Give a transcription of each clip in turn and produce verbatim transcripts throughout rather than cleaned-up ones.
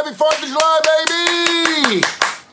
Happy fourth of July, baby!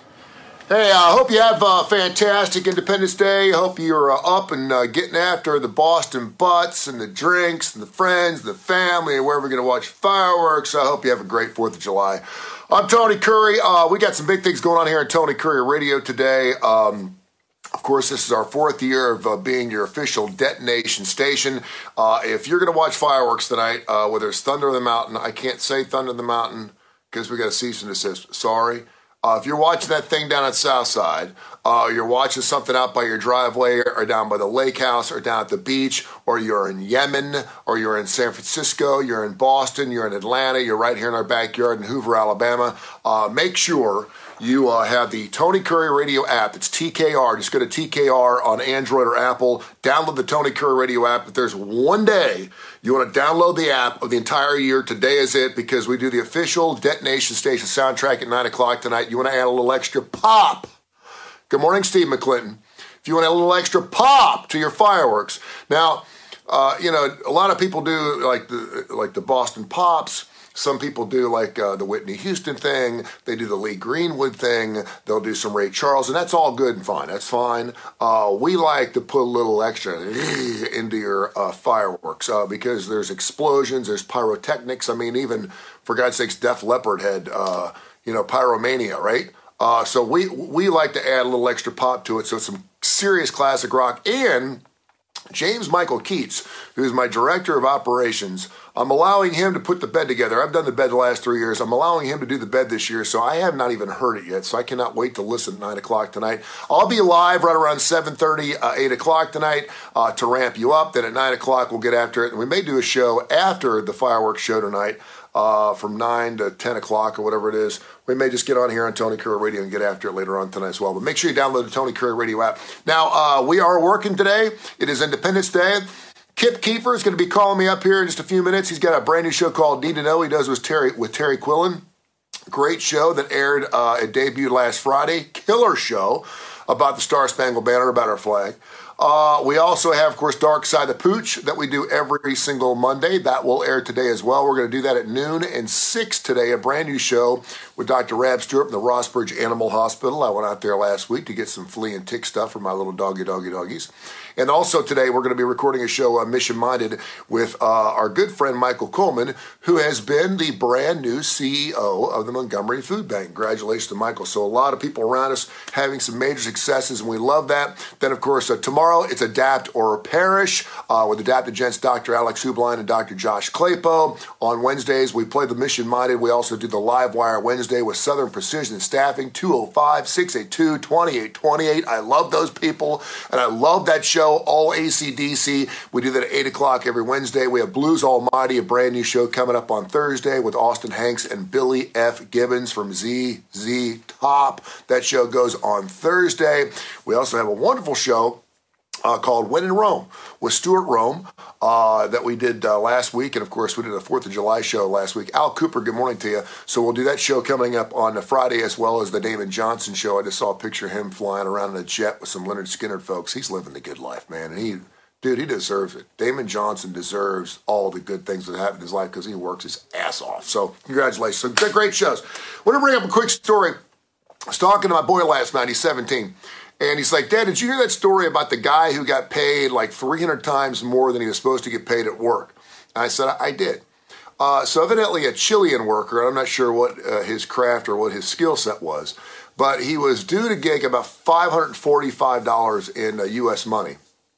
Hey, I uh, hope you have a fantastic Independence Day. I hope you're uh, up and uh, getting after the Boston butts and the drinks and the friends and the family and where we're going to watch fireworks. I hope you have a great fourth of July. I'm Tony Curry. Uh, we got some big things going on here on Tony Curry Radio today. Um, Of course, this is our fourth year of uh, being your official detonation station. Uh, if you're going to watch fireworks tonight, uh, whether it's Thunder in the Mountain, I can't say Thunder in the Mountain because we got a cease and desist. Sorry. Uh, if you're watching that thing down at Southside, uh, you're watching something out by your driveway or down by the lake house or down at the beach, or you're in Yemen, or you're in San Francisco, you're in Boston, you're in Atlanta, you're right here in our backyard in Hoover, Alabama, uh, make sure you uh, have the Tony Curry Radio app. It's T K R. Just go to T K R on Android or Apple. Download the Tony Curry Radio app. If there's one day you want to download the app of the entire year, today is it, because we do the official Detonation Station soundtrack at nine o'clock tonight. You want to add a little extra pop. Good morning, Steve McClinton. If you want to add a little extra pop to your fireworks. Now, uh, you know, a lot of people do like the, like the Boston Pops. Some people do like uh, the Whitney Houston thing. They do the Lee Greenwood thing. They'll do some Ray Charles, and that's all good and fine. That's fine. Uh, we like to put a little extra into your uh, fireworks uh, because there's explosions, there's pyrotechnics. I mean, even, for God's sakes, Def Leppard had, uh, you know, Pyromania, right? Uh, so we, we like to add a little extra pop to it. So it's some serious classic rock. And James Michael Keats, who is my director of operations, I'm allowing him to put the bed together. I've done the bed the last three years. I'm allowing him to do the bed this year, so I have not even heard it yet, so I cannot wait to listen at nine o'clock tonight. I'll be live right around seven thirty, uh, eight o'clock tonight uh, to ramp you up. Then at nine o'clock, we'll get after it, and we may do a show after the fireworks show tonight uh, from nine to ten o'clock or whatever it is. We may just get on here on Tony Curry Radio and get after it later on tonight as well. But make sure you download the Tony Curry Radio app. Now, uh, we are working today. It is Independence Day. Kip Keefer is going to be calling me up here in just a few minutes. He's got a brand new show called Need to Know. He does with Terry with Terry Quillen. Great show that aired, uh, it debuted last Friday. Killer show about the Star Spangled Banner, about our flag. Uh, we also have, of course, Dark Side of the Pooch that we do every single Monday. That will air today as well. We're going to do that at noon and six today, a brand new show with Doctor Rab Stewart from the Rossbridge Animal Hospital. I went out there last week to get some flea and tick stuff for my little doggy, doggy, doggies. And also today we're going to be recording a show on Mission Minded with uh, our good friend Michael Coleman, who has been the brand new C E O of the Montgomery Food Bank. Congratulations to Michael. So a lot of people around us having some major successes, and we love that. Then, of course, uh, tomorrow it's Adapt or Perish uh, with Adapted Gents, Doctor Alex Hubline and Doctor Josh Claypo. On Wednesdays, we play the Mission Minded. We also do the Live Wire Wednesday with Southern Precision Staffing, two oh five, six eight two, two eight two eight. I love those people, and I love that show. All A C D C. We do that at eight o'clock every Wednesday. We have Blues Almighty, a brand new show coming up on Thursday with Austin Hanks and Billy F. Gibbons from Z Z Top. That show goes on Thursday. We also have a wonderful show Uh, called When in Rome with Stuart Rome uh, that we did uh, last week. And, of course, we did a fourth of July show last week. Al Cooper, good morning to you. So we'll do that show coming up on the Friday as well as the Damon Johnson show. I just saw a picture of him flying around in a jet with some Leonard Skinner folks. He's living the good life, man. And he, dude, he deserves it. Damon Johnson deserves all the good things that happen in his life because he works his ass off. So congratulations. So great shows. I want to bring up a quick story. I was talking to my boy last night. He's seventeen. And he's like, Dad, did you hear that story about the guy who got paid like three hundred times more than he was supposed to get paid at work? And I said, I did. Uh, so evidently a Chilean worker, I'm not sure what uh, his craft or what his skill set was, but he was due to get about five hundred forty-five dollars in uh, U S money.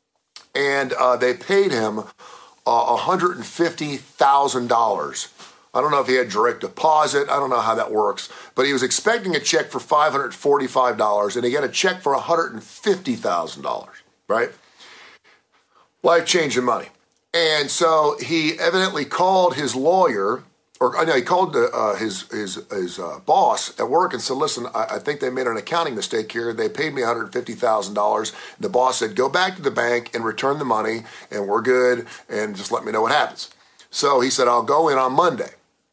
And uh, they paid him uh, one hundred fifty thousand dollars. I don't know if he had direct deposit. I don't know how that works. But he was expecting a check for five hundred forty-five dollars, and he got a check for one hundred fifty thousand dollars, right? Life-changing money. And so he evidently called his lawyer, or I know he called the, uh, his his his uh, boss at work and said, listen, I, I think they made an accounting mistake here. They paid me one hundred fifty thousand dollars. The boss said, go back to the bank and return the money, and we're good, and just let me know what happens. So he said, I'll go in on Monday.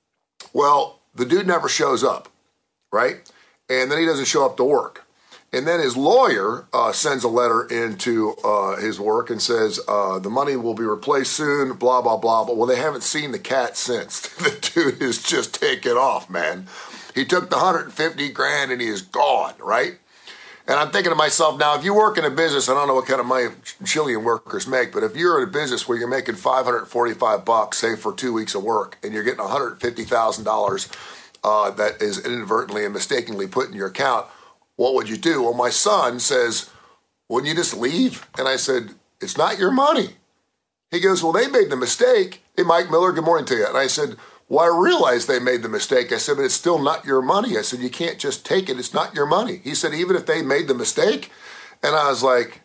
Well, the dude never shows up, right? And then he doesn't show up to work. And then his lawyer uh, sends a letter into uh, his work and says, uh, the money will be replaced soon, blah, blah, blah. But well, they haven't seen the cat since. The dude is just taken off, man. He took the one hundred fifty grand and he is gone, right? And I'm thinking to myself, now, if you work in a business, I don't know what kind of money Chilean workers make, but if you're in a business where you're making five hundred forty-five bucks, say for two weeks of work, and you're getting one hundred fifty thousand dollars uh, that is inadvertently and mistakenly put in your account, what would you do? Well, my son says, wouldn't you just leave? And I said, it's not your money. He goes, well, they made the mistake. Hey, Mike Miller, good morning to you. And I said, well, I realize they made the mistake. I said, but it's still not your money. I said, you can't just take it. It's not your money. He said, even if they made the mistake? And I was like,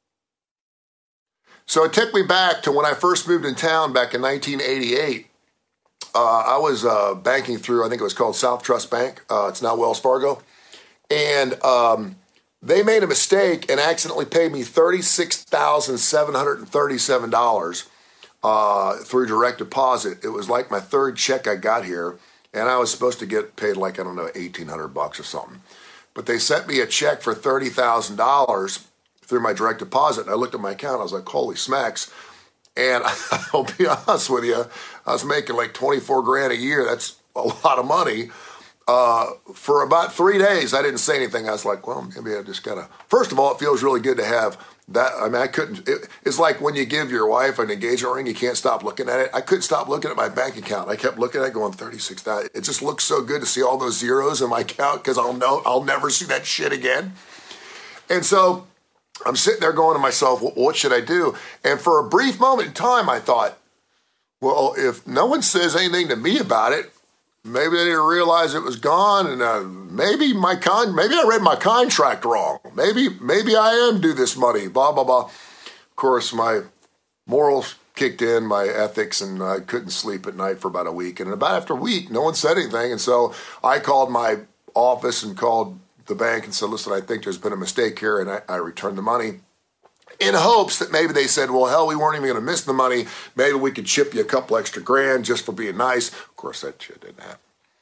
so it took me back to when I first moved in town back in nineteen eighty-eight. Uh, I was uh, banking through, I think it was called South Trust Bank. Uh, it's now Wells Fargo. And um, they made a mistake and accidentally paid me thirty-six thousand seven hundred thirty-seven dollars. Uh, through direct deposit. It was like my third check I got here, and I was supposed to get paid like, I don't know, eighteen hundred bucks or something. But they sent me a check for thirty thousand dollars through my direct deposit, and I looked at my account, I was like, holy smacks. And I'll be honest with you, I was making like twenty-four grand a year. That's a lot of money. Uh, for about three days, I didn't say anything. I was like, well, maybe I just gotta, first of all, it feels really good to have that. I mean, I couldn't, it, it's like when you give your wife an engagement ring, you can't stop looking at it. I couldn't stop looking at my bank account. I kept looking at it going thirty-six thousand. It just looks so good to see all those zeros in my account because I'll know, I'll never see that shit again. And so I'm sitting there going to myself, well, what should I do? And for a brief moment in time, I thought, well, if no one says anything to me about it, maybe they didn't realize it was gone, and uh, maybe my con, maybe I read my contract wrong. Maybe, maybe I am due this money. Blah blah blah. Of course, my morals kicked in, my ethics, and I couldn't sleep at night for about a week. And about after a week, no one said anything, and so I called my office and called the bank and said, "Listen, I think there's been a mistake here," and I, I returned the money. In hopes that maybe they said, well, hell, we weren't even going to miss the money. Maybe we could chip you a couple extra grand just for being nice. Of course, that shit didn't happen.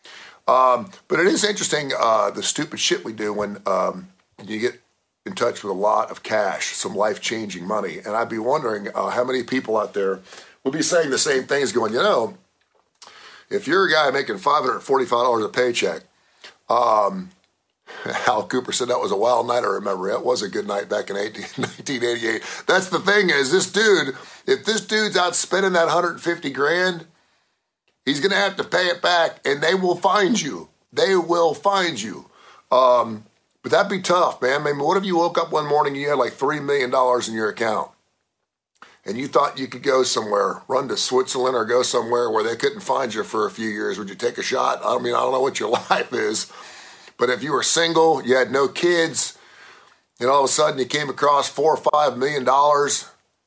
Um, but it is interesting, uh, the stupid shit we do when um, you get in touch with a lot of cash, some life-changing money. And I'd be wondering uh, how many people out there will be saying the same things, going, you know, if you're a guy making five hundred forty-five dollars a paycheck, um, Al Cooper said that was a wild night. I remember it was a good night back in nineteen eighty-eight. That's the thing is, this dude, if this dude's out spending that one hundred fifty grand, he's going to have to pay it back, and they will find you. They will find you. Um, but that'd be tough, man. I mean, what if you woke up one morning and you had like three million dollars in your account, and you thought you could go somewhere, run to Switzerland or go somewhere where they couldn't find you for a few years? Would you take a shot? I mean, I don't know what your life is. But if you were single, you had no kids, and all of a sudden you came across four or five million dollars,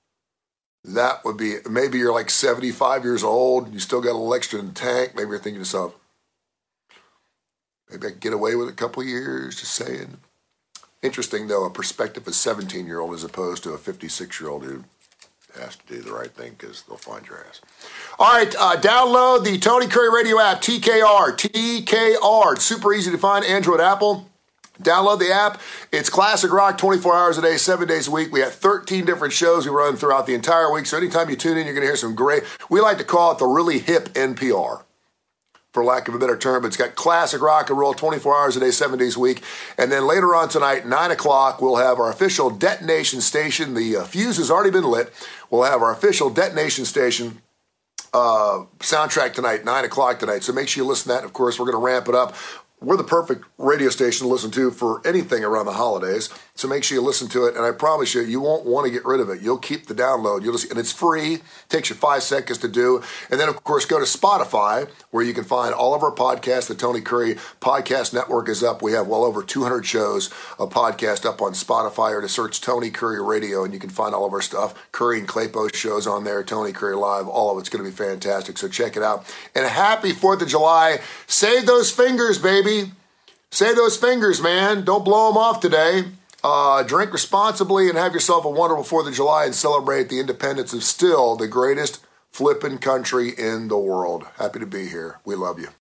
that would be, maybe you're like seventy-five years old, you still got a little extra in the tank. Maybe you're thinking to yourself, maybe I could get away with a couple of years, just saying. Interesting, though, a perspective of a seventeen-year-old as opposed to a fifty-six-year-old who has to do the right thing because they'll find your ass. All right, uh, download the Tony Curry Radio app, T K R, T K R. It's super easy to find, Android, Apple. Download the app. It's classic rock twenty-four hours a day, seven days a week. We have thirteen different shows we run throughout the entire week. So anytime you tune in, you're going to hear some great, we like to call it the really hip N P R, for lack of a better term. But it's got classic rock and roll twenty-four hours a day, seven days a week. And then later on tonight, nine o'clock, we'll have our official detonation station. The uh, fuse has already been lit. We'll have our official detonation station uh, soundtrack tonight, nine o'clock tonight. So make sure you listen to that. Of course, we're going to ramp it up. We're the perfect radio station to listen to for anything around the holidays. So make sure you listen to it. And I promise you, you won't want to get rid of it. You'll keep the download. You'll just, and it's free. It takes you five seconds to do. And then, of course, go to Spotify, where you can find all of our podcasts. The Tony Curry Podcast Network is up. We have well over two hundred shows of podcast up on Spotify, or to search Tony Curry Radio, and you can find all of our stuff. Curry and Claypost shows on there, Tony Curry Live. All of it's going to be fantastic. So check it out. And happy fourth of July. Save those fingers, baby. Save those fingers, man. Don't blow them off today. Uh, drink responsibly and have yourself a wonderful fourth of July and celebrate the independence of still the greatest flippin' country in the world. Happy to be here. We love you.